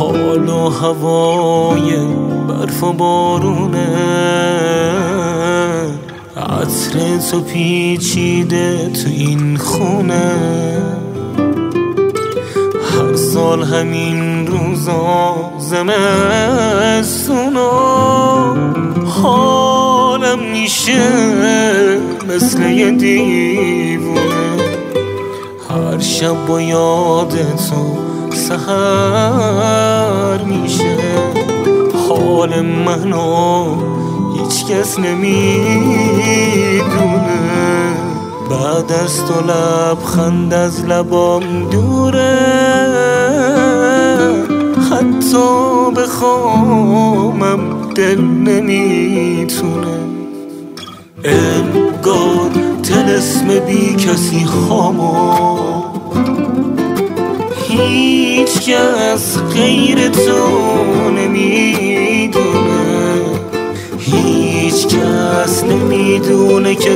حال و هوای برف و بارونه، عطر تو پیچیده تو این خونه. هر سال همین روزا زمستونا حالم میشه مثل یه دیوونه. هر شب با یاد تو سحر میشه، حال منو هیچ کس نمیدونه. بعد از تو لبخند از لبام دوره، حتی بخوامم دل نمیتونه. انگار طلسم بی کسی خامو، هیچ کس غیر تو نمیدونه. هیچ کس نمیدونه که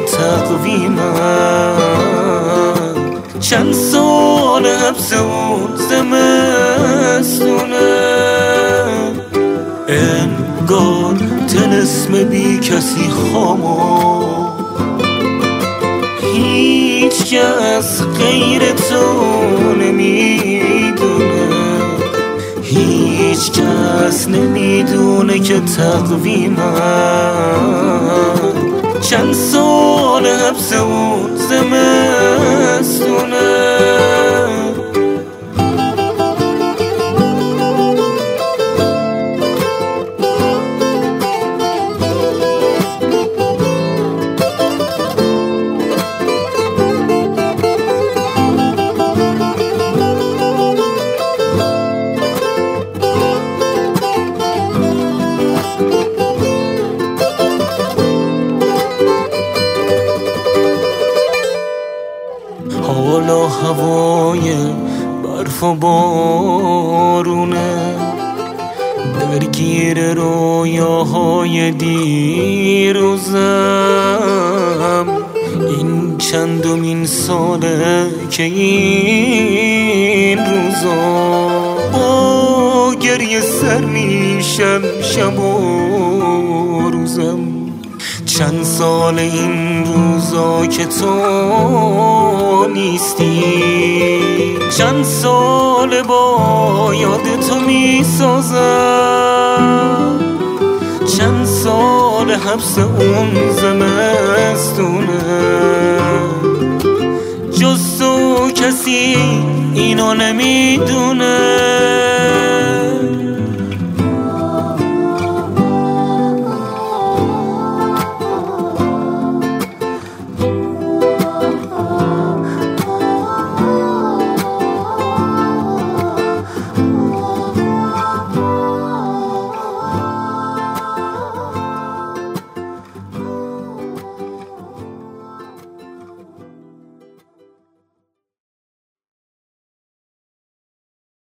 تقویمم چند سال حبس اون زمستونه. انگار طلسم بی کسی خامو، هیچ کس غیر تو نمیدونه. هیچ کس نمیدونه که تقویمم چند سال حبس اون زمستونه. حال و هوای برف و بارونه، درگیر رویاهای دیروزم. این چندمین ساله که این روزا با گریه سر میشم شب و روزم. چند سال این روزا که تو نیستی، چند سال با یاد تو میسازم. چند سال حبس اون زمستونه، جز تو کسی اینو نمیدونه.